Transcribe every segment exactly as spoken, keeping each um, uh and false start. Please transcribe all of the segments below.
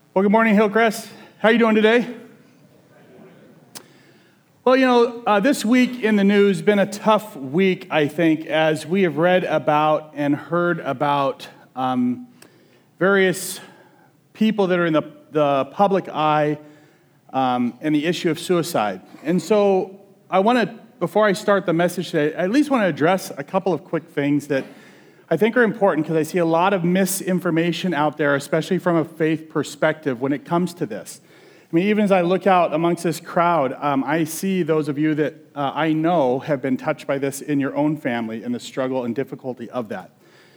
Well, good morning, Hillcrest. How are you doing today? Well, you know, uh, this week in the news has been a tough week, I think, as we have read about and heard about um, various people that are in the, the public eye um, and the issue of suicide. And so I want to, before I start the message today, I at least want to address a couple of quick things that I think are important because I see a lot of misinformation out there, especially from a faith perspective when it comes to this. I mean, even as I look out amongst this crowd, um, I see those of you that uh, I know have been touched by this in your own family and the struggle and difficulty of that.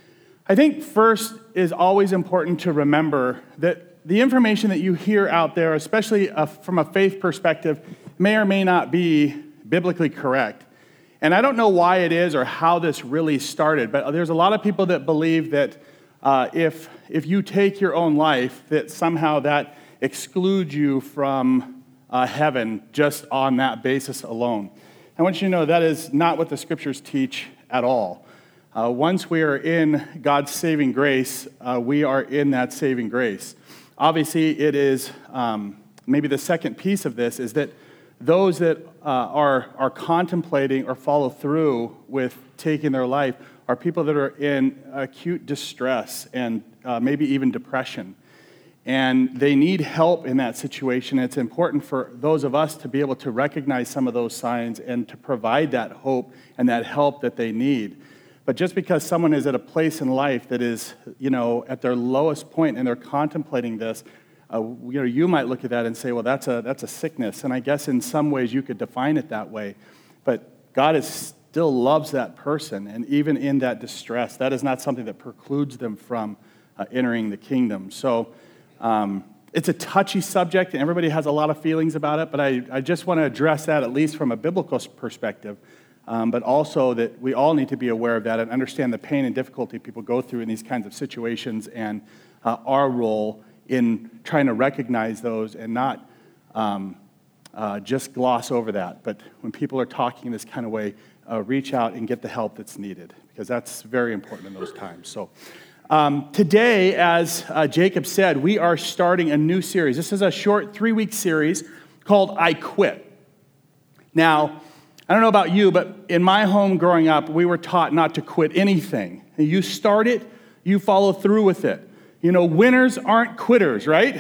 I think first is always important to remember that the information that you hear out there, especially uh, from a faith perspective, may or may not be biblically correct. And I don't know why it is or how this really started, but there's a lot of people that believe that uh, if if you take your own life, that somehow that excludes you from uh, heaven just on that basis alone. I want you to know that is not what the scriptures teach at all. Uh, once we are in God's saving grace, uh, we are in that saving grace. Obviously, it is um, maybe the second piece of this is that those that uh, are are contemplating or follow through with taking their life are people that are in acute distress and uh, maybe even depression. And they need help in that situation. It's important for those of us to be able to recognize some of those signs and to provide that hope and that help that they need. But just because someone is at a place in life that is, you know, at their lowest point and they're contemplating this, Uh, you know, you might look at that and say, well, that's a that's a sickness. And I guess in some ways you could define it that way. But God is, still loves that person. And even in that distress, that is not something that precludes them from uh, entering the kingdom. So um, it's a touchy subject, and everybody has a lot of feelings about it. But I, I just want to address that, at least from a biblical perspective. Um, but also that we all need to be aware of that and understand the pain and difficulty people go through in these kinds of situations and uh, our role in trying to recognize those and not um, uh, just gloss over that. But when people are talking this kind of way, uh, reach out and get the help that's needed, because that's very important in those times. So um, today, as uh, Jacob said, we are starting a new series. This is a short three-week series called I Quit. Now, I don't know about you, but in my home growing up, we were taught not to quit anything. You start it, you follow through with it. You know, winners aren't quitters, right?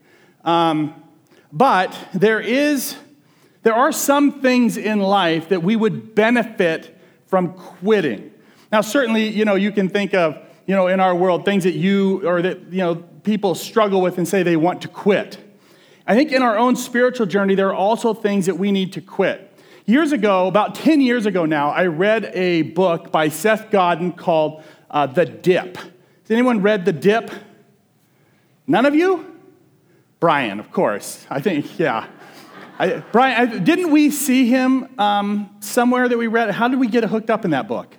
Um, but there is, there are some things in life that we would benefit from quitting. Now, certainly, you know, you can think of, you know, in our world, things that you, or that, you know, people struggle with and say they want to quit. I think in our own spiritual journey, there are also things that we need to quit. Years ago, about ten years ago now, I read a book by Seth Godin called uh, The Dip. Has anyone read The Dip? None of you? Brian, of course. I think, yeah. I, Brian, I, didn't we see him um, somewhere that we read? How did we get hooked up in that book?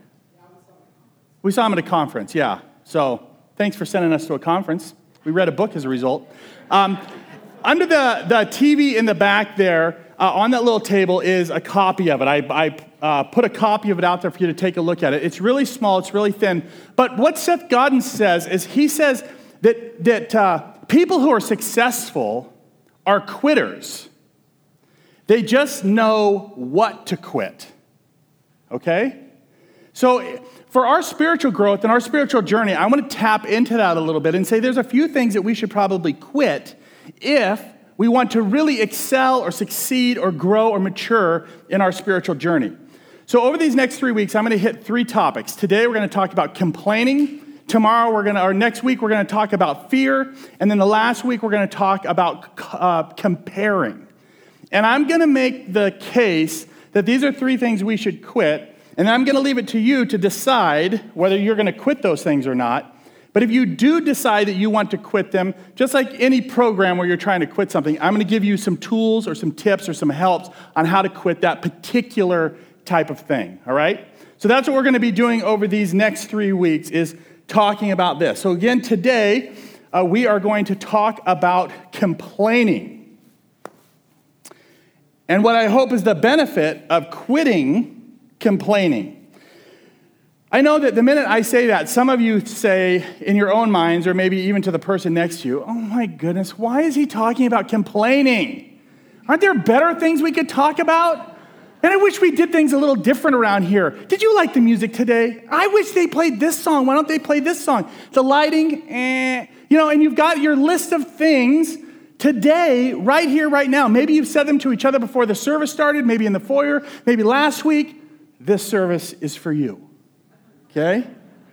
We saw him at a conference, yeah. So thanks for sending us to a conference. We read a book as a result. Um, under the, the T V in the back there, uh, on that little table is a copy of it. I, I uh, put a copy of it out there for you to take a look at it. It's really small. It's really thin. But what Seth Godin says is he says, that that uh, people who are successful are quitters. They just know what to quit, okay? So for our spiritual growth and our spiritual journey, I want to tap into that a little bit and say there's a few things that we should probably quit if we want to really excel or succeed or grow or mature in our spiritual journey. So over these next three weeks, I'm going to hit three topics. Today, we're going to talk about complaining. Tomorrow, we're going to, or next week, we're going to talk about fear. And then the last week, we're going to talk about uh, comparing. And I'm going to make the case that these are three things we should quit. And I'm going to leave it to you to decide whether you're going to quit those things or not. But if you do decide that you want to quit them, just like any program where you're trying to quit something, I'm going to give you some tools or some tips or some helps on how to quit that particular type of thing, all right? So that's what we're going to be doing over these next three weeks is talking about this. So again, today, uh, we are going to talk about complaining. And what I hope is the benefit of quitting complaining. I know that the minute I say that, some of you say in your own minds, or maybe even to the person next to you, oh my goodness, why is he talking about complaining? Aren't there better things we could talk about? And I wish we did things a little different around here. Did you like the music today? I wish they played this song. Why don't they play this song? The lighting, eh. You know, and you've got your list of things today, right here, right now. Maybe you've said them to each other before the service started, maybe in the foyer, maybe last week. This service is for you. Okay?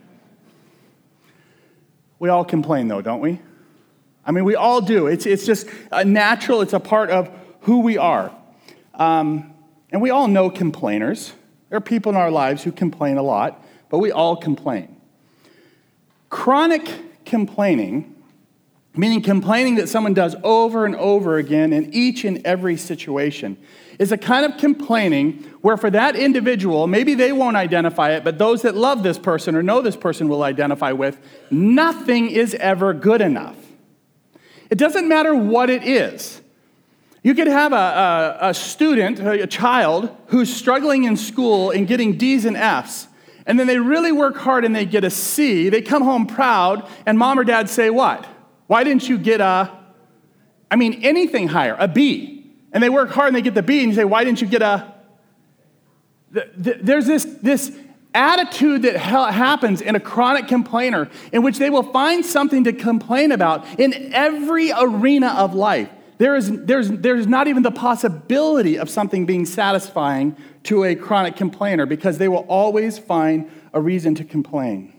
We all complain, though, don't we? I mean, we all do. It's, it's just a natural, it's a part of who we are. Um, and we all know complainers. There are people in our lives who complain a lot, but we all complain. Chronic complaining, meaning complaining that someone does over and over again in each and every situation, is a kind of complaining where for that individual, maybe they won't identify it, but those that love this person or know this person will identify with, nothing is ever good enough. It doesn't matter what it is. You could have a, a, a student, a child, who's struggling in school and getting D's and F's, and then they really work hard and they get a C. They come home proud, and mom or dad say what? Why didn't you get a, I mean, anything higher, a B? And they work hard and they get the B, and you say, why didn't you get a... There's this, this attitude that happens in a chronic complainer in which they will find something to complain about in every arena of life. There is, there's, there's not even the possibility of something being satisfying to a chronic complainer because they will always find a reason to complain.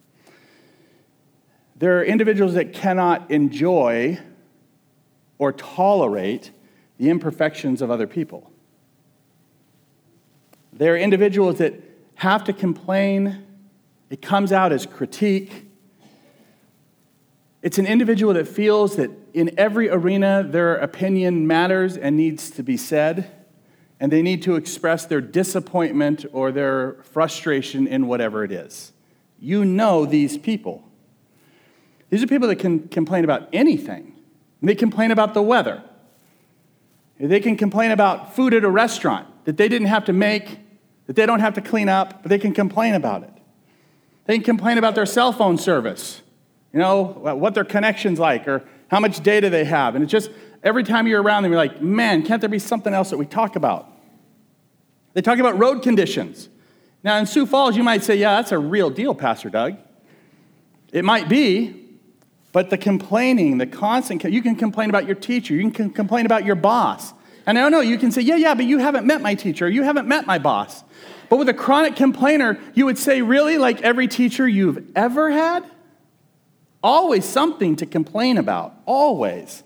There are individuals that cannot enjoy or tolerate the imperfections of other people. There are individuals that have to complain. It comes out as critique. It's an individual that feels that in every arena their opinion matters and needs to be said, and they need to express their disappointment or their frustration in whatever it is. You know these people. These are people that can complain about anything. They complain about the weather. They can complain about food at a restaurant that they didn't have to make, that they don't have to clean up, but they can complain about it. They can complain about their cell phone service, you know, what their connection's like or how much data they have. And it's just every time you're around them, you're like, man, can't there be something else that we talk about? They talk about road conditions. Now, in Sioux Falls, you might say, yeah, that's a real deal, Pastor Doug. It might be. But the complaining, the constant, you can complain about your teacher, you can complain about your boss. And I don't know, you can say, yeah, yeah, but you haven't met my teacher, or you haven't met my boss. But with a chronic complainer, you would say, really, like every teacher you've ever had? Always something to complain about, always.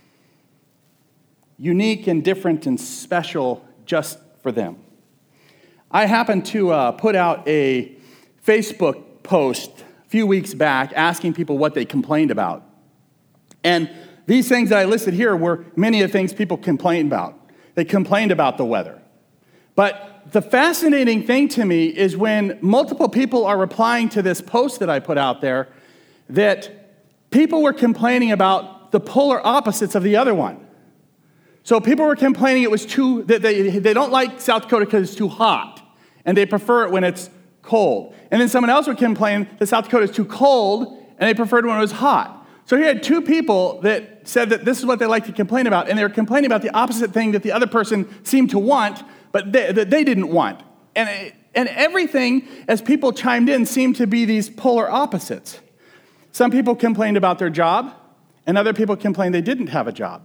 Unique and different and special just for them. I happened to uh, put out a Facebook post a few weeks back asking people what they complained about. And these things that I listed here were many of the things people complained about. They complained about the weather. But the fascinating thing to me is when multiple people are replying to this post that I put out there, that people were complaining about the polar opposites of the other one. So people were complaining it was too, that they, they don't like South Dakota because it's too hot, and they prefer it when it's cold. And then someone else would complain that South Dakota is too cold, and they preferred when it was hot. So he had two people that said that this is what they like to complain about, and they were complaining about the opposite thing that the other person seemed to want, but they, that they didn't want. And, it, and everything, as people chimed in, seemed to be these polar opposites. Some people complained about their job, and other people complained they didn't have a job.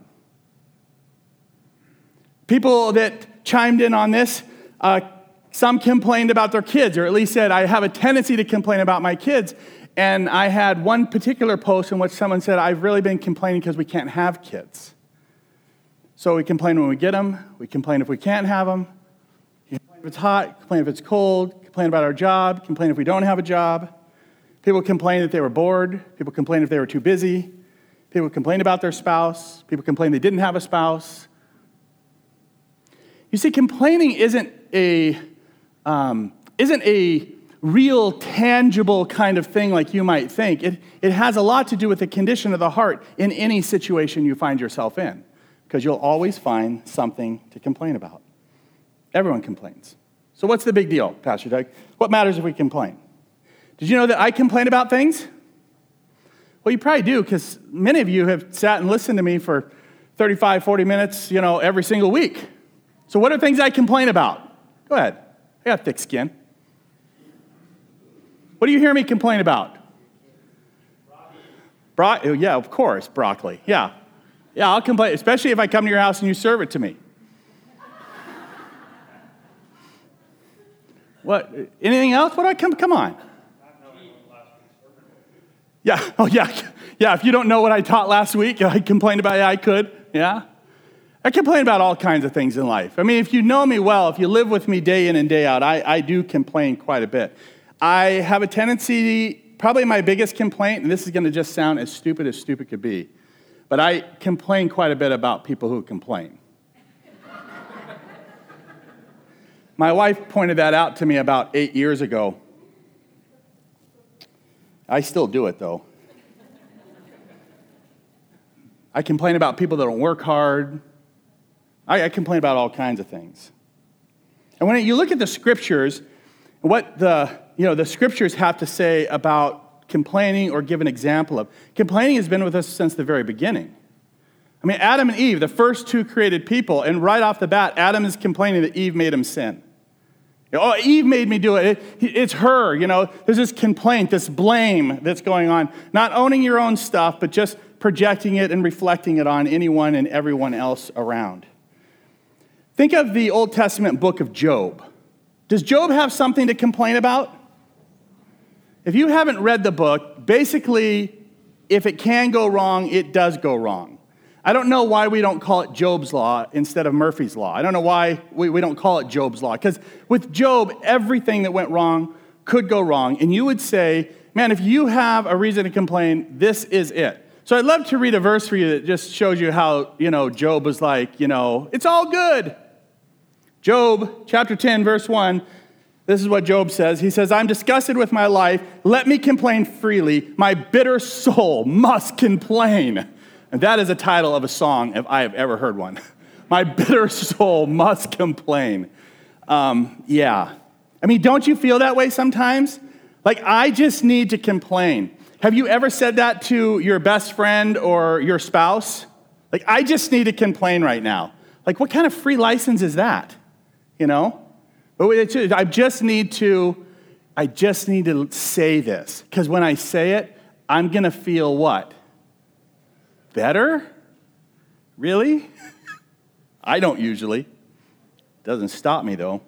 People that chimed in on this, uh, some complained about their kids, or at least said, I have a tendency to complain about my kids. And I had one particular post in which someone said, I've really been complaining because we can't have kids. So we complain when we get them, we complain if we can't have them, complain if it's hot, complain if it's cold, complain about our job, complain if we don't have a job. People complain that they were bored, people complain if they were too busy, people complain about their spouse, people complain they didn't have a spouse. You see, complaining isn't a um, isn't a real, tangible kind of thing like you might think. It, it has a lot to do with the condition of the heart in any situation you find yourself in, because you'll always find something to complain about. Everyone complains. So what's the big deal, Pastor Doug? What matters if we complain? Did you know that I complain about things? Well, you probably do, because many of you have sat and listened to me for thirty-five, forty minutes, you know, every single week. So what are things I complain about? Go ahead. I got thick skin. What do you hear me complain about? Bro- yeah, of course, broccoli. Yeah. Yeah, I'll complain, especially if I come to your house and you serve it to me. What? Anything else? What do I come? Come on. Yeah. Oh, yeah. Yeah. If you don't know what I taught last week, I complained about it. I could. Yeah. I complain about all kinds of things in life. I mean, if you know me well, if you live with me day in and day out, I, I do complain quite a bit. I have a tendency, probably my biggest complaint, and this is going to just sound as stupid as stupid could be, but I complain quite a bit about people who complain. My wife pointed that out to me about eight years ago. I still do it, though. I complain about people that don't work hard. I, I complain about all kinds of things. And when you look at the scriptures, what the, you know, the scriptures have to say about complaining or give an example of, complaining has been with us since the very beginning. I mean, Adam and Eve, the first two created people, and right off the bat, Adam is complaining that Eve made him sin. Oh, Eve made me do it. it. It's her, you know. There's this complaint, this blame that's going on. Not owning your own stuff, but just projecting it and reflecting it on anyone and everyone else around. Think of the Old Testament book of Job. Does Job have something to complain about? If you haven't read the book, basically, if it can go wrong, it does go wrong. I don't know why we don't call it Job's Law instead of Murphy's Law. I don't know why we, we don't call it Job's Law. Because with Job, everything that went wrong could go wrong. And you would say, man, if you have a reason to complain, this is it. So I'd love to read a verse for you that just shows you how, you know, Job was like, you know, it's all good. Job chapter ten, verse one, this is what Job says. He says, I'm disgusted with my life. Let me complain freely. My bitter soul must complain. And that is a title of a song if I have ever heard one. My bitter soul must complain. Um, yeah. I mean, don't you feel that way sometimes? Like, I just need to complain. Have you ever said that to your best friend or your spouse? Like, I just need to complain right now. Like, what kind of free license is that? You know? But it's, I just need to, I just need to say this. Because when I say it, I'm going to feel what? Better? Really? I don't usually. Doesn't stop me, though.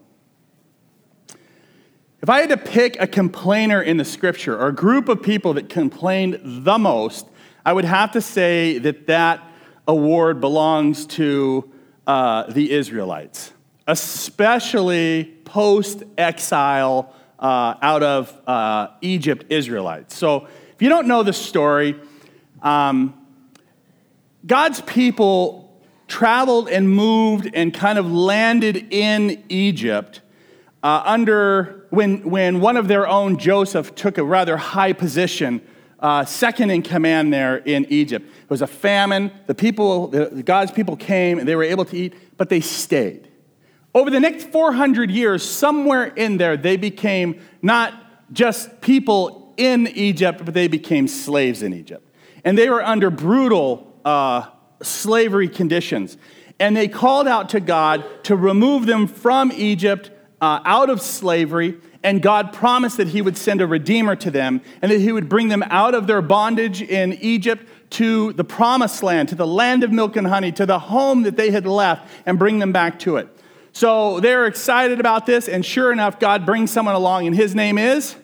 If I had to pick a complainer in the scripture, or a group of people that complained the most, I would have to say that that award belongs to uh, the Israelites, especially post-exile uh, out of uh, Egypt Israelites. So if you don't know the story, um, God's people traveled and moved and kind of landed in Egypt uh, under when when one of their own, Joseph, took a rather high position, uh, second in command there in Egypt. It was a famine. The people, the, God's people came and they were able to eat, but they stayed. Over the next four hundred years, somewhere in there, they became not just people in Egypt, but they became slaves in Egypt. And they were under brutal Uh, slavery conditions. And they called out to God to remove them from Egypt, uh, out of slavery, and God promised that he would send a redeemer to them, and that he would bring them out of their bondage in Egypt to the promised land, to the land of milk and honey, to the home that they had left, and bring them back to it. So they're excited about this, and sure enough, God brings someone along, and his name is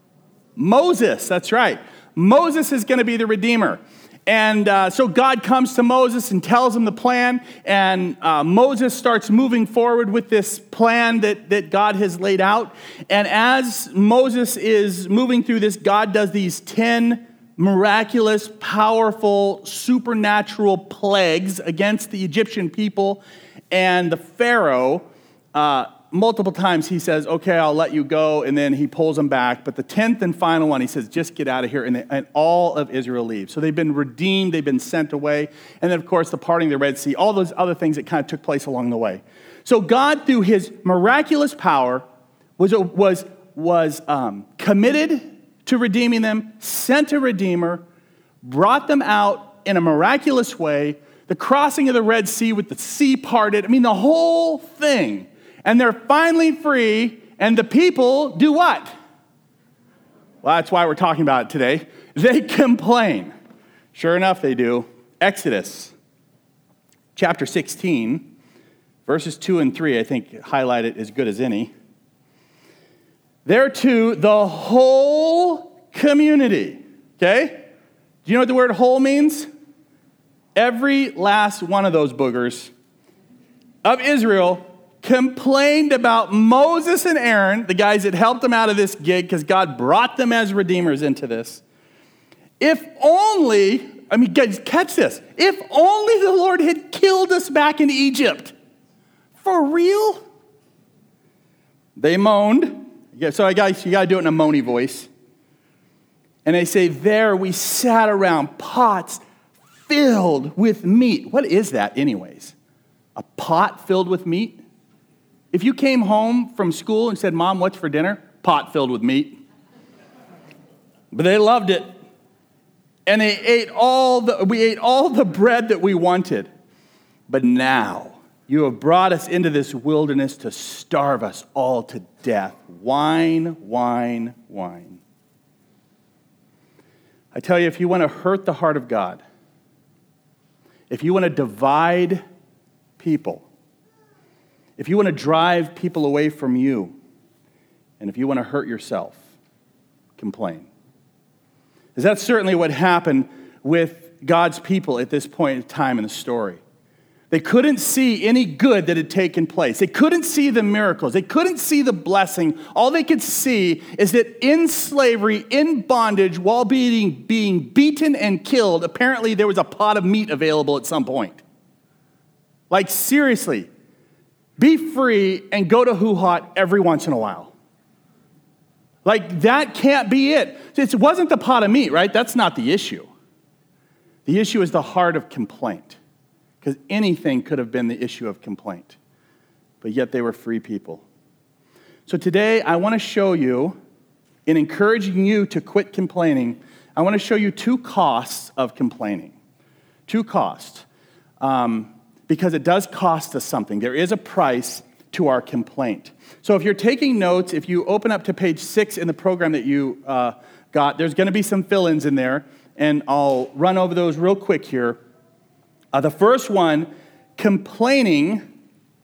Moses. That's right. Moses is going to be the redeemer. And uh, so God comes to Moses and tells him the plan, and uh, Moses starts moving forward with this plan that, that God has laid out. And as Moses is moving through this, God does these ten miraculous, powerful, supernatural plagues against the Egyptian people. And the Pharaoh, uh, multiple times he says, okay, I'll let you go, and then he pulls them back. But the tenth and final one, he says, just get out of here, and, they, and all of Israel leaves. So they've been redeemed, they've been sent away. And then, of course, the parting of the Red Sea, all those other things that kind of took place along the way. So God, through his miraculous power, was, was, was um, committed to redeeming them, sent a redeemer, brought them out in a miraculous way, the crossing of the Red Sea with the sea parted. I mean, the whole thing. And they're finally free, and the people do what? Well, that's why we're talking about it today. They complain. Sure enough, they do. Exodus chapter sixteen, verses two and three, I think highlight it as good as any. There too, the whole community, okay? Do you know what the word whole means? Every last one of those boogers of Israel complained about Moses and Aaron, the guys that helped them out of this gig because God brought them as redeemers into this. If only, I mean, guys, catch this. If only the Lord had killed us back in Egypt. For real? They moaned. So I guess you got to do it in a moany voice. And they say, there we sat around pots filled with meat. What is that anyways? A pot filled with meat? If you came home from school and said, Mom, what's for dinner? Pot filled with meat. But they loved it. And they ate all the, we ate all the bread that we wanted. But now you have brought us into this wilderness to starve us all to death. Wine, wine, wine. I tell you, if you want to hurt the heart of God, if you want to divide people, if you want to drive people away from you, and if you want to hurt yourself, complain. Because that's certainly what happened with God's people at this point in time in the story. They couldn't see any good that had taken place. They couldn't see the miracles. They couldn't see the blessing. All they could see is that in slavery, in bondage, while being, being beaten and killed, apparently there was a pot of meat available at some point. Like, seriously, be free and go to Hoo-Hot every once in a while. Like, that can't be it. It wasn't the pot of meat, right? That's not the issue. The issue is the heart of complaint. Because anything could have been the issue of complaint. But yet they were free people. So today I want to show you, in encouraging you to quit complaining, I want to show you two costs of complaining. Two costs. Um, because it does cost us something. There is a price to our complaint. So if you're taking notes, if you open up to page six in the program that you uh, got, there's going to be some fill-ins in there. And I'll run over those real quick here. Uh, the first one, complaining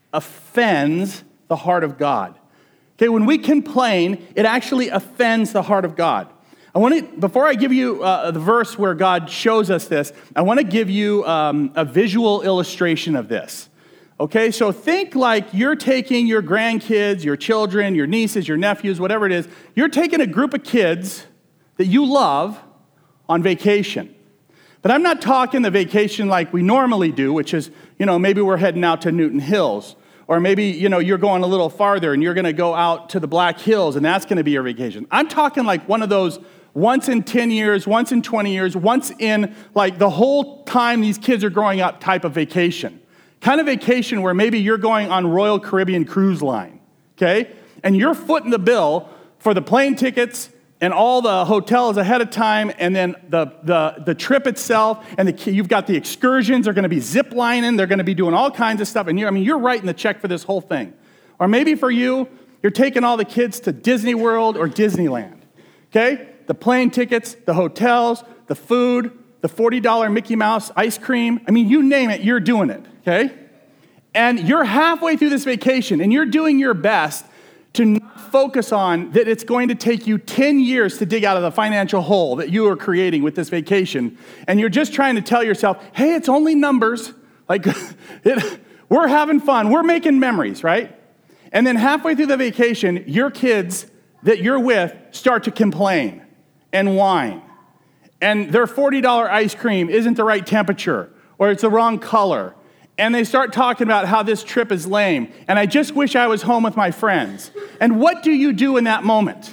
offends the heart of God. Okay, when we complain, it actually offends the heart of God. I want to, before I give you uh, the verse where God shows us this, I want to give you um, a visual illustration of this. Okay, so think like you're taking your grandkids, your children, your nieces, your nephews, whatever it is. You're taking a group of kids that you love on vacation. But I'm not talking the vacation like we normally do, which is, you know, maybe we're heading out to Newton Hills. Or maybe, you know, you're going a little farther and you're going to go out to the Black Hills and that's going to be your vacation. I'm talking like one of those once in ten years, once in twenty years, once in like the whole time these kids are growing up type of vacation. Kind of vacation where maybe you're going on Royal Caribbean Cruise Line, okay? And you're footing the bill for the plane tickets and all the hotels ahead of time, and then the, the, the trip itself, and the, you've got the excursions. They're going to be zip lining. They're going to be doing all kinds of stuff. And you, I mean, you're writing the check for this whole thing. Or maybe for you, you're taking all the kids to Disney World or Disneyland, okay? The plane tickets, the hotels, the food, the forty dollars Mickey Mouse ice cream. I mean, you name it, you're doing it, okay? And you're halfway through this vacation, and you're doing your best to not focus on that it's going to take you ten years to dig out of the financial hole that you are creating with this vacation. And you're just trying to tell yourself, hey, it's only numbers. Like, it, we're having fun. We're making memories, right? And then halfway through the vacation, your kids that you're with start to complain and whine. And their forty dollars ice cream isn't the right temperature, or it's the wrong color. And they start talking about how this trip is lame. And I just wish I was home with my friends. And what do you do in that moment?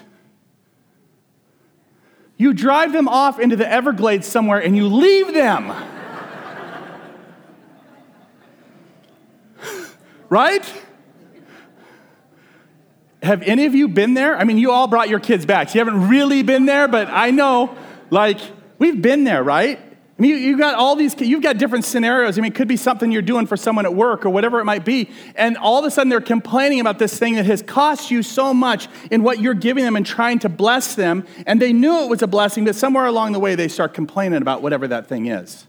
You drive them off into the Everglades somewhere and you leave them. Right? Have any of you been there? I mean, you all brought your kids back. So you haven't really been there, but I know, like, we've been there, right? I mean, you, you got all these, you've got different scenarios. I mean, it could be something you're doing for someone at work or whatever it might be. And all of a sudden they're complaining about this thing that has cost you so much in what you're giving them and trying to bless them. And they knew it was a blessing, but somewhere along the way they start complaining about whatever that thing is.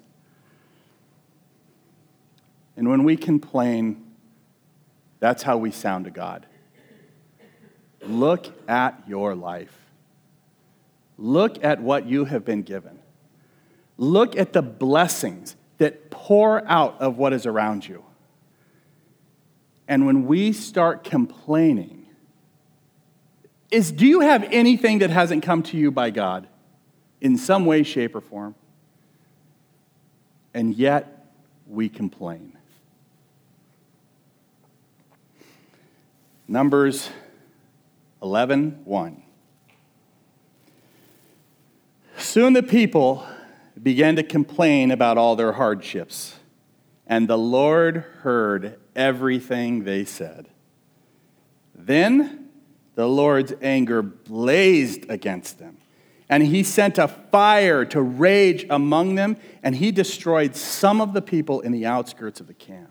And when we complain, that's how we sound to God. Look at your life. Look at what you have been given. Look at the blessings that pour out of what is around you. And when we start complaining, is do you have anything that hasn't come to you by God in some way, shape, or form? And yet we complain. Numbers eleven one. Soon the people began to complain about all their hardships, and the Lord heard everything they said. Then the Lord's anger blazed against them, and he sent a fire to rage among them, and he destroyed some of the people in the outskirts of the camp.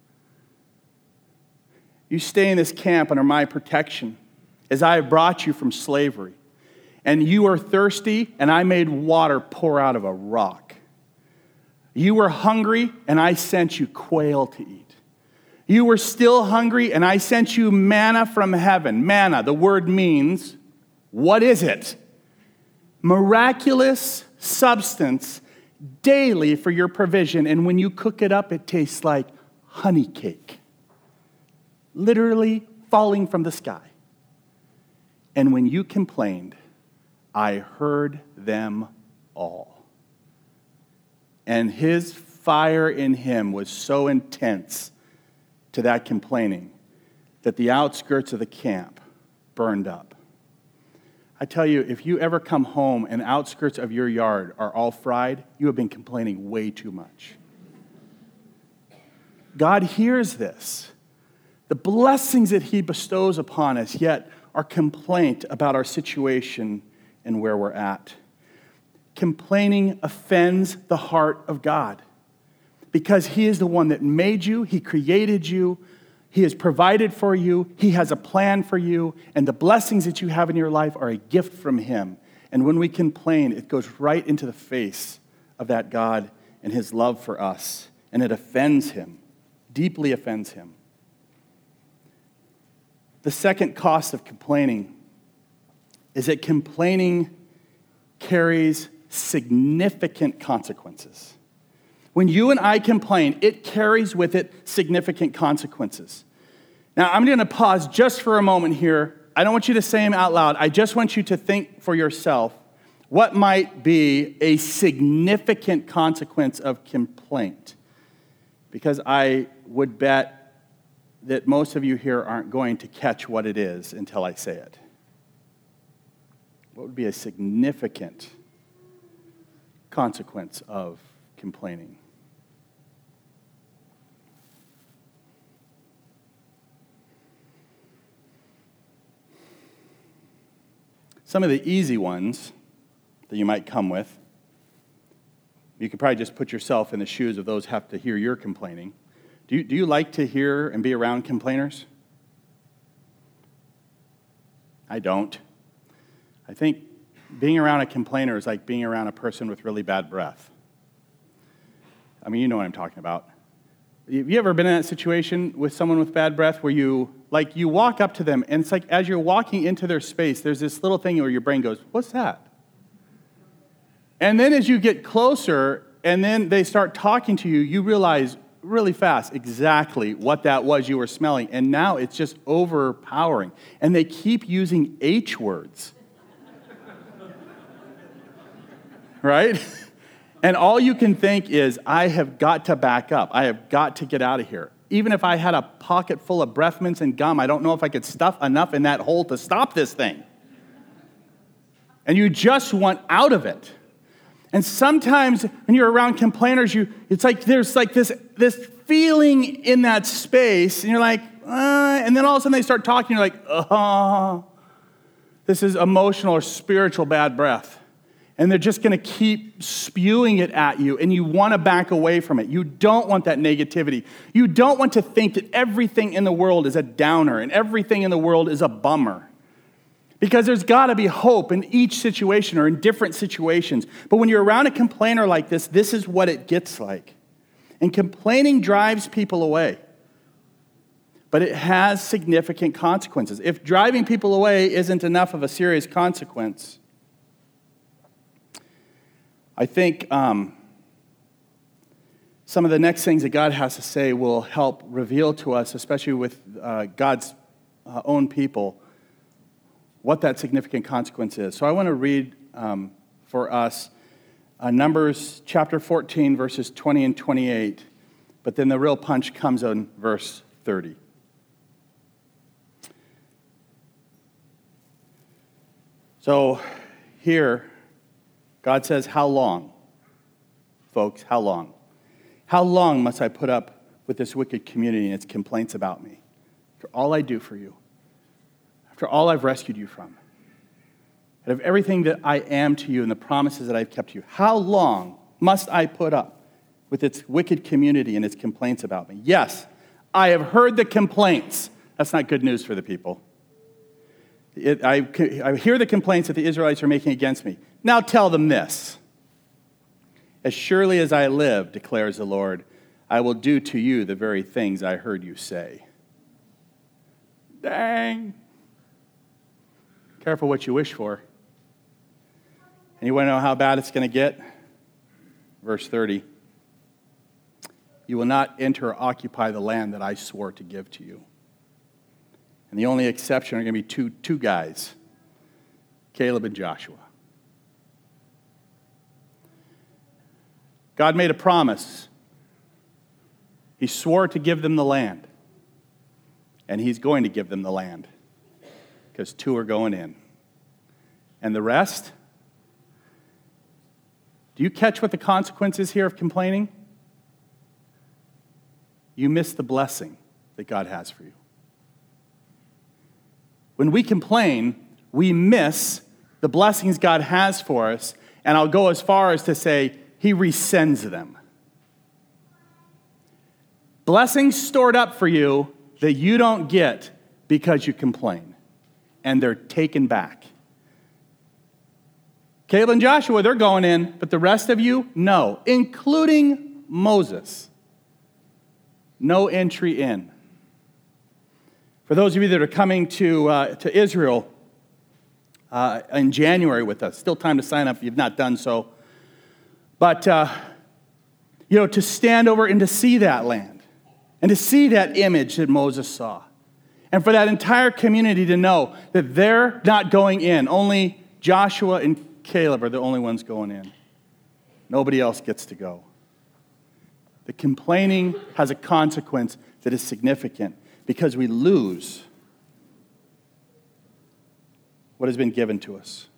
You stay in this camp under my protection, as I have brought you from slavery. And you are thirsty, and I made water pour out of a rock. You were hungry, and I sent you quail to eat. You were still hungry, and I sent you manna from heaven. Manna, the word means, what is it? Miraculous substance daily for your provision. And when you cook it up, it tastes like honey cake. Literally falling from the sky. And when you complained, I heard them all. And his fire in him was so intense to that complaining that the outskirts of the camp burned up. I tell you, if you ever come home and outskirts of your yard are all fried, you have been complaining way too much. God hears this. The blessings that he bestows upon us, yet our complaint about our situation and where we're at. Complaining offends the heart of God because he is the one that made you, he created you, he has provided for you, he has a plan for you, and the blessings that you have in your life are a gift from him. And when we complain, it goes right into the face of that God and his love for us, and it offends him, deeply offends him. The second cost of complaining is that complaining carries significant consequences. When you and I complain, it carries with it significant consequences. Now, I'm going to pause just for a moment here. I don't want you to say them out loud. I just want you to think for yourself what might be a significant consequence of complaint. Because I would bet that most of you here aren't going to catch what it is until I say it. What would be a significant consequence of complaining? Some of the easy ones that you might come with, you could probably just put yourself in the shoes of those who have to hear your complaining. Do you, do you like to hear and be around complainers? I don't. I think being around a complainer is like being around a person with really bad breath. I mean, you know what I'm talking about. Have you ever been in that situation with someone with bad breath where you, like, you walk up to them, and it's like as you're walking into their space, there's this little thing where your brain goes, what's that? And then as you get closer, and then they start talking to you, you realize really fast exactly what that was you were smelling, and now it's just overpowering. And they keep using H words. Right? And all you can think is, I have got to back up. I have got to get out of here. Even if I had a pocket full of breath mints and gum, I don't know if I could stuff enough in that hole to stop this thing. And you just want out of it. And sometimes when you're around complainers, you it's like there's like this, this feeling in that space, and you're like, uh, and then all of a sudden they start talking, you're like, oh, this is emotional or spiritual bad breath. And they're just going to keep spewing it at you, and you want to back away from it. You don't want that negativity. You don't want to think that everything in the world is a downer and everything in the world is a bummer. Because there's got to be hope in each situation or in different situations. But when you're around a complainer like this, this is what it gets like. And complaining drives people away. But it has significant consequences. If driving people away isn't enough of a serious consequence, I think um, some of the next things that God has to say will help reveal to us, especially with uh, God's uh, own people, what that significant consequence is. So I want to read um, for us uh, Numbers chapter fourteen, verses twenty and twenty-eight, but then the real punch comes on verse thirty. So here, God says, how long, folks, how long? How long must I put up with this wicked community and its complaints about me? After all I do for you, after all I've rescued you from, out of everything that I am to you and the promises that I've kept to you, how long must I put up with its wicked community and its complaints about me? Yes, I have heard the complaints. That's not good news for the people. It, I, I hear the complaints that the Israelites are making against me. Now tell them this. As surely as I live, declares the Lord, I will do to you the very things I heard you say. Dang. Careful what you wish for. And you want to know how bad it's going to get? Verse thirty. You will not enter or occupy the land that I swore to give to you. And the only exception are going to be two, two guys, Caleb and Joshua. God made a promise. He swore to give them the land. And he's going to give them the land. Because two are going in. And the rest? Do you catch what the consequence is here of complaining? You miss the blessing that God has for you. When we complain, we miss the blessings God has for us, and I'll go as far as to say he resends them. Blessings stored up for you that you don't get because you complain, and they're taken back. Caleb and Joshua, they're going in, but the rest of you, no, including Moses. No entry in. For those of you that are coming to uh, to Israel uh, in January with us, still time to sign up if you've not done so. But, uh, you know, to stand over and to see that land and to see that image that Moses saw. And for that entire community to know that they're not going in. Only Joshua and Caleb are the only ones going in. Nobody else gets to go. The complaining has a consequence that is significant. Because we lose what has been given to us.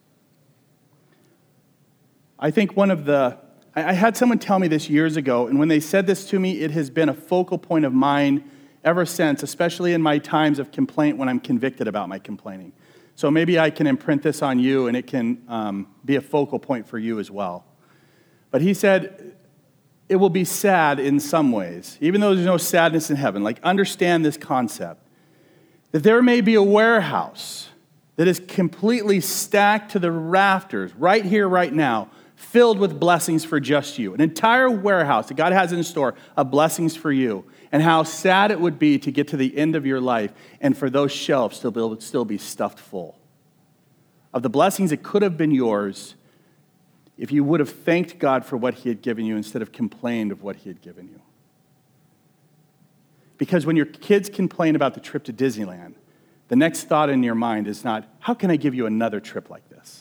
I think one of the, I had someone tell me this years ago, and when they said this to me, it has been a focal point of mine ever since, especially in my times of complaint when I'm convicted about my complaining. So maybe I can imprint this on you, and it can um, be a focal point for you as well. But he said, it will be sad in some ways, even though there's no sadness in heaven. Like, understand this concept, that there may be a warehouse that is completely stacked to the rafters right here, right now, filled with blessings for just you. An entire warehouse that God has in store of blessings for you. And how sad it would be to get to the end of your life and for those shelves to still be, still be stuffed full of the blessings that could have been yours if you would have thanked God for what he had given you instead of complained of what he had given you. Because when your kids complain about the trip to Disneyland, the next thought in your mind is not, how can I give you another trip like this?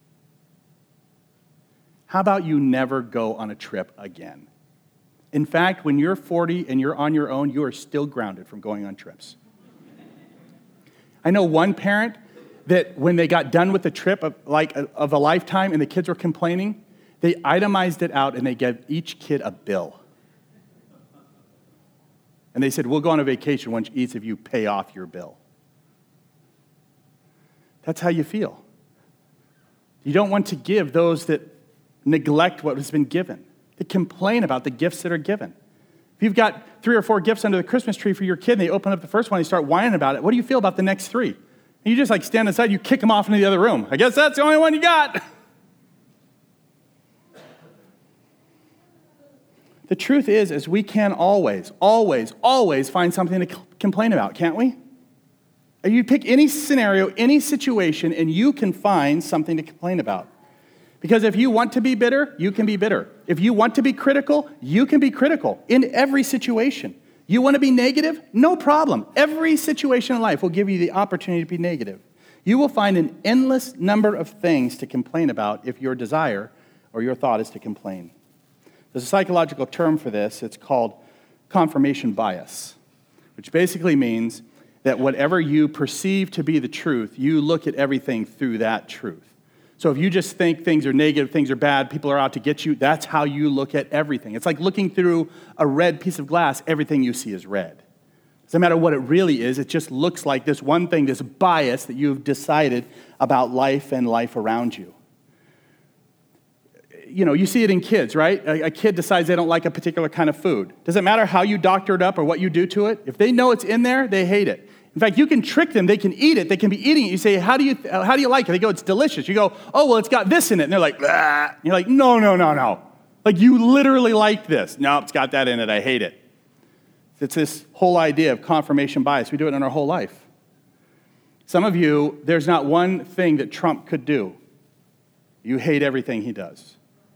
How about you never go on a trip again? In fact, when you're forty and you're on your own, you are still grounded from going on trips. I know one parent that when they got done with the trip of, like, of a lifetime and the kids were complaining, they itemized it out and they gave each kid a bill. And they said, we'll go on a vacation once each of you pay off your bill. That's how you feel. You don't want to give those that neglect what has been given, that complain about the gifts that are given. If you've got three or four gifts under the Christmas tree for your kid, and they open up the first one and start whining about it, what do you feel about the next three? And you just like stand aside, you kick them off into the other room. I guess that's the only one you got. The truth is, is we can always, always, always find something to c- complain about, can't we? You pick any scenario, any situation, and you can find something to complain about. Because if you want to be bitter, you can be bitter. If you want to be critical, you can be critical in every situation. You want to be negative? No problem. Every situation in life will give you the opportunity to be negative. You will find an endless number of things to complain about if your desire or your thought is to complain. There's a psychological term for this. It's called confirmation bias, which basically means that whatever you perceive to be the truth, you look at everything through that truth. So if you just think things are negative, things are bad, people are out to get you, that's how you look at everything. It's like looking through a red piece of glass, everything you see is red. Doesn't matter what it really is, it just looks like this one thing, this bias that you've decided about life and life around you. You know, you see it in kids, right? A, a kid decides they don't like a particular kind of food. Doesn't matter how you doctor it up or what you do to it. If they know it's in there, they hate it. In fact, you can trick them. They can eat it. They can be eating it. You say, how do you how do you like it? They go, it's delicious. You go, oh, well, it's got this in it. And they're like, ah. You're like, no, no, no, no. Like, you literally like this. No, it's got that in it. I hate it. It's this whole idea of confirmation bias. We do it in our whole life. Some of you, there's not one thing that Trump could do. You hate everything he does.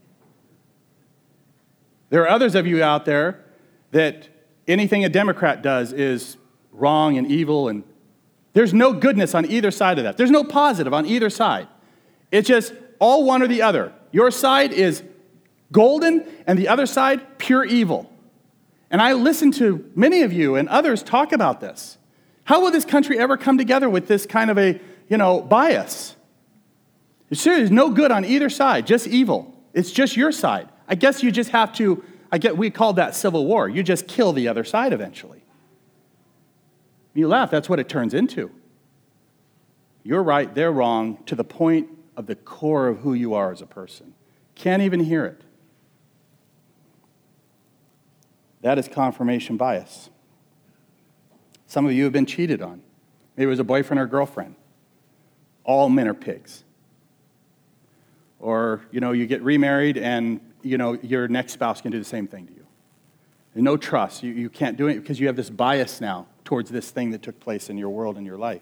There are others of you out there that anything a Democrat does is wrong and evil, and there's no goodness on either side of that. There's no positive on either side. It's just all one or the other. Your side is golden, and the other side, pure evil. And I listen to many of you and others talk about this. How will this country ever come together with this kind of a, you know, bias? There's no good on either side, just evil. It's just your side. I guess you just have to, I get, we call that civil war. You just kill the other side eventually. You laugh, that's what it turns into. You're right, they're wrong, to the point of the core of who you are as a person. Can't even hear it. That is confirmation bias. Some of you have been cheated on. Maybe it was a boyfriend or girlfriend. All men are pigs. Or, you know, you get remarried and, you know, your next spouse can do the same thing to you. There's no trust. You, you can't do it because you have this bias now towards this thing that took place in your world and your life.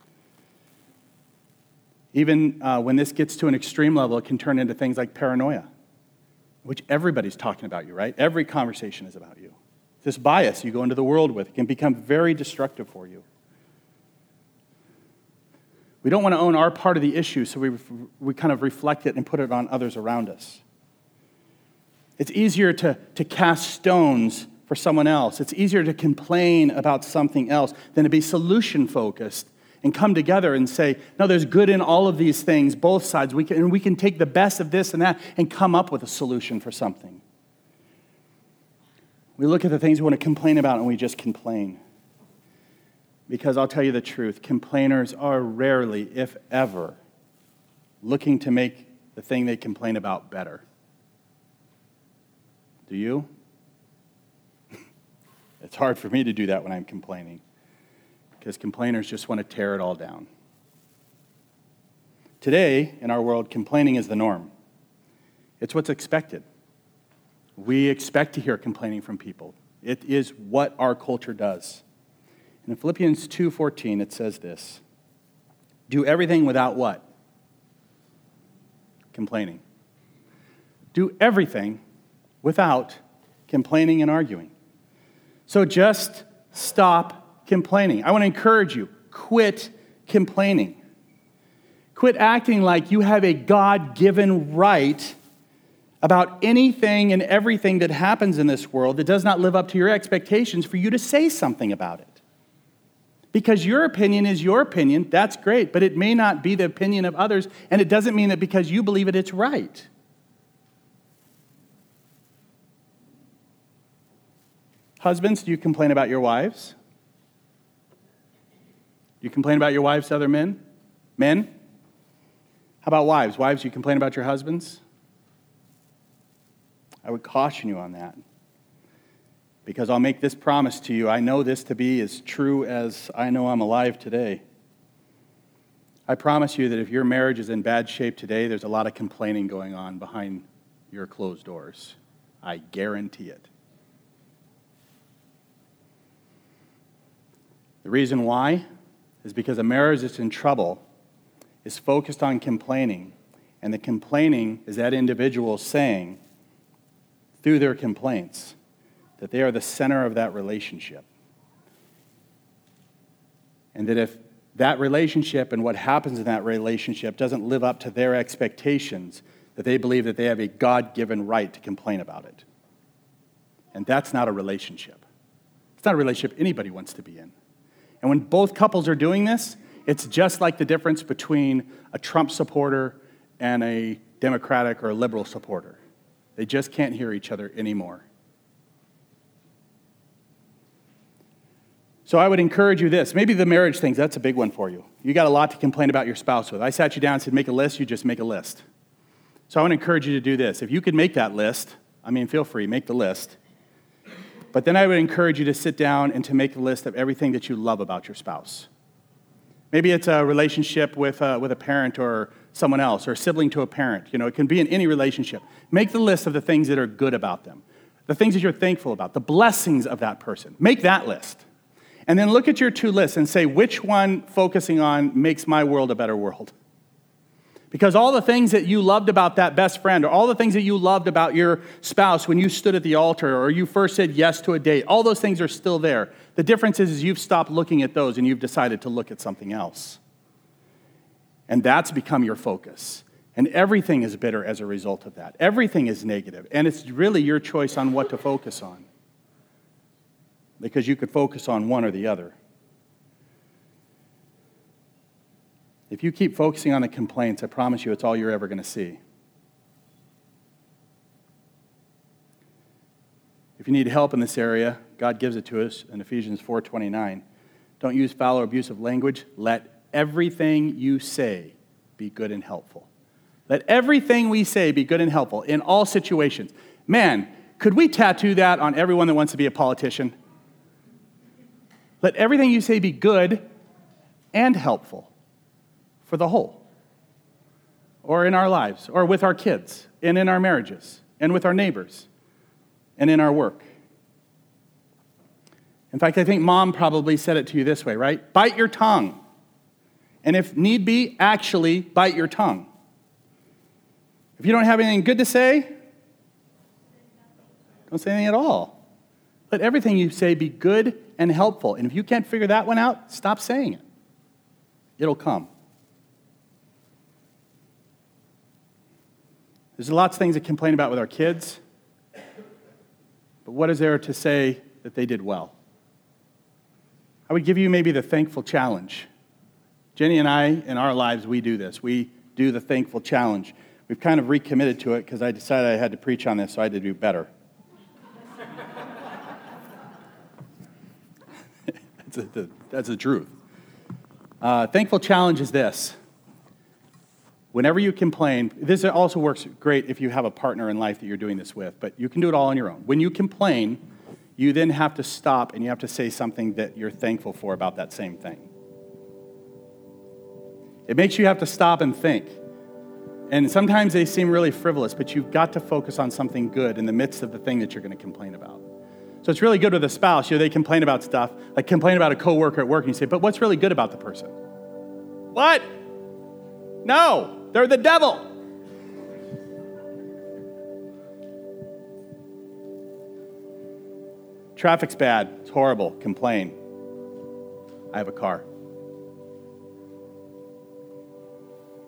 Even uh, when this gets to an extreme level, it can turn into things like paranoia, which everybody's talking about you, right? Every conversation is about you. This bias you go into the world with can become very destructive for you. We don't want to own our part of the issue, so we, we kind of reflect it and put it on others around us. It's easier to, to cast stones for someone else. It's easier to complain about something else than to be solution-focused and come together and say, no, there's good in all of these things, both sides. We can, and we can take the best of this and that and come up with a solution for something. We look at the things we want to complain about and we just complain. Because I'll tell you the truth, complainers are rarely, if ever, looking to make the thing they complain about better. Do you? It's hard for me to do that when I'm complaining, because complainers just want to tear it all down. Today, in our world, complaining is the norm. It's what's expected. We expect to hear complaining from people. It is what our culture does. In Philippians two fourteen, it says this: do everything without what? Complaining. Do everything without complaining and arguing. So just stop complaining. I want to encourage you, quit complaining. Quit acting like you have a God-given right about anything and everything that happens in this world that does not live up to your expectations for you to say something about it. Because your opinion is your opinion, that's great, but it may not be the opinion of others, and it doesn't mean that because you believe it, it's right. Husbands, do you complain about your wives? Do you complain about your wives to other men? Men? How about wives? Wives, do you complain about your husbands? I would caution you on that. Because I'll make this promise to you. I know this to be as true as I know I'm alive today. I promise you that if your marriage is in bad shape today, there's a lot of complaining going on behind your closed doors. I guarantee it. The reason why is because a marriage that's in trouble is focused on complaining. And the complaining is that individual saying, through their complaints, that they are the center of that relationship. And that if that relationship and what happens in that relationship doesn't live up to their expectations, that they believe that they have a God-given right to complain about it. And that's not a relationship. It's not a relationship anybody wants to be in. And when both couples are doing this, it's just like the difference between a Trump supporter and a Democratic or a liberal supporter. They just can't hear each other anymore. So I would encourage you this. Maybe the marriage things, that's a big one for you. You got a lot to complain about your spouse with. I sat you down and said, make a list. You just make a list. So I want to encourage you to do this. If you could make that list, I mean, feel free, make the list. But then I would encourage you to sit down and to make a list of everything that you love about your spouse. Maybe it's a relationship with a, with a parent or someone else, or a sibling to a parent. You know, it can be in any relationship. Make the list of the things that are good about them, the things that you're thankful about, the blessings of that person. Make that list. And then look at your two lists and say, which one focusing on makes my world a better world? Because all the things that you loved about that best friend, or all the things that you loved about your spouse when you stood at the altar, or you first said yes to a date, all those things are still there. The difference is, is you've stopped looking at those and you've decided to look at something else. And that's become your focus. And everything is bitter as a result of that. Everything is negative. And it's really your choice on what to focus on. Because you could focus on one or the other. If you keep focusing on the complaints, I promise you it's all you're ever going to see. If you need help in this area, God gives it to us in Ephesians four twenty-nine. Don't use foul or abusive language. Let everything you say be good and helpful. Let everything we say be good and helpful in all situations. Man, could we tattoo that on everyone that wants to be a politician? Let everything you say be good and helpful for the whole, or in our lives, or with our kids, and in our marriages, and with our neighbors, and in our work. In fact, I think Mom probably said it to you this way, right? Bite your tongue. And if need be, actually bite your tongue. If you don't have anything good to say, don't say anything at all. Let everything you say be good and helpful. And if you can't figure that one out, stop saying it. It'll come. There's lots of things to complain about with our kids. But what is there to say that they did well? I would give you maybe the thankful challenge. Jenny and I, in our lives, we do this. We do the thankful challenge. We've kind of recommitted to it because I decided I had to preach on this, so I had to do better. that's, a, that's the truth. Uh, thankful challenge is this. Whenever you complain, this also works great if you have a partner in life that you're doing this with, but you can do it all on your own. When you complain, you then have to stop and you have to say something that you're thankful for about that same thing. It makes you have to stop and think. And sometimes they seem really frivolous, but you've got to focus on something good in the midst of the thing that you're going to complain about. So it's really good with a spouse. You know, they complain about stuff, like complain about a coworker at work, and you say, but what's really good about the person? What? No, they're the devil. Traffic's bad. It's horrible. Complain. I have a car.